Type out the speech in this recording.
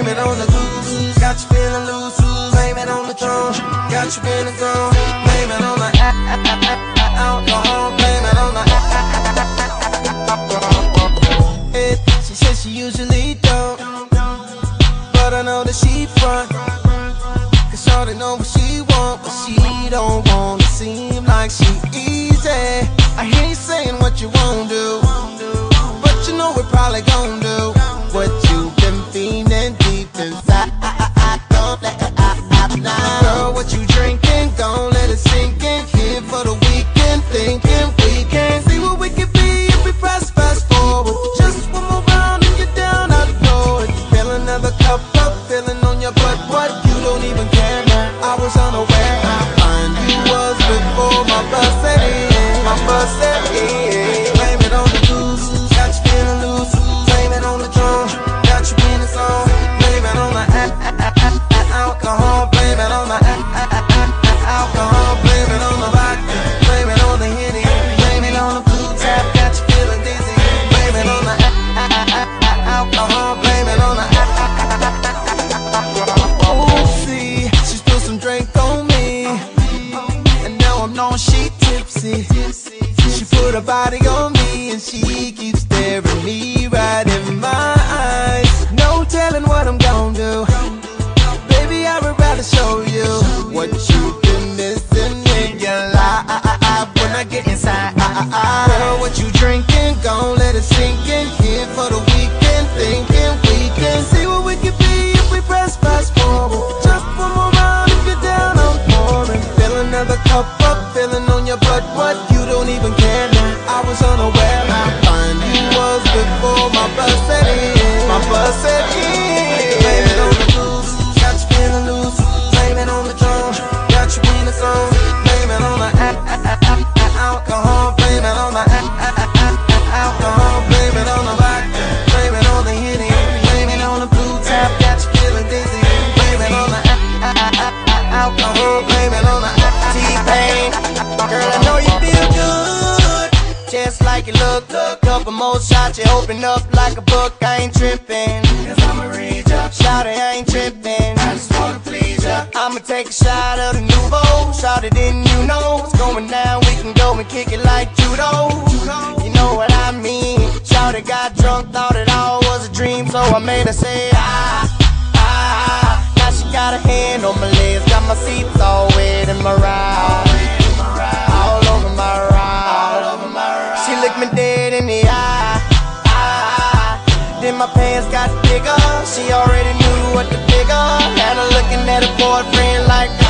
blame it on the goose. Got you feeling loose, blame it on the throne. Got you feeling gone, blame it on the alcohol. Blame it on the alcohol. She says she usually don't, but I know that she front. Cause shawty know what she want, but she don't wanna seem like she easy. I hear you saying what you won't do, but you know we're probably gon' do what you've been feeling deep inside. Don't let it out now. Girl, what you drinking? Don't let it sink in. Here for the weekend, thinking we can see what we can be if we press fast forward. Just one more round and you're down out the door. If you feel another cup up, feeling on your butt, what? You don't even care now. I was unaware how fine you was before my bus set in. My bus set in. Blame it on the goose. Got you feeling loose. Blame it on the drum. Got you in the song. Blame it on the alcohol. Blame it on the alcohol. Blame it on the vodka. Blame it on the Henny. Blame it on the blue tap. Got you feeling dizzy. Blame it on the alcohol. Blame it on the oh, see, she spilled some drink on me, and now I'm knowing she tipsy. She put her body on me, and she keeps staring me right in my eyes. No telling what I'm gon' do. Baby, I would rather show you what you've been missing in your life when I get inside. Girl, what you drinking? Gon' let it sink in. Here for the weekend, thinking we can see what we can be if we press fast forward. Just one more round if you're down, I'm pouring. Fill another cup up, feeling on your butt. What? You don't even care now. I was unaware how fine you was before my bus set in. My bus set in. Blame it on the goose. Got you feeling loose. Blame it on the drum. Got you in the song. Blame it on the alcohol. Blame it on the alcohol. Blame it on the vodka. Blame it on the Henny. Blame it on the blue tap. Got you feeling dizzy. Blame it on the alcohol. Blame it on the T-Pain. Girl, I know you feel good, just like you look. Couple more shots, you open up like a book. I ain't tripping, cause I'ma read ya. Shawty, I ain't tripping, I just wanna please ya. I'ma take a shot of the Nouveau. Shawty, didn't you know what's going down? We can go and kick it like judo. You know what I mean. Shawty got drunk, thought it all was a dream, so I made her say Now she got a hand on my legs, got my seats all wet in my ride. All over my ride. She looked me dead in the eye. Then my pants got bigger. She already knew what to figure. Had her looking at her boyfriend like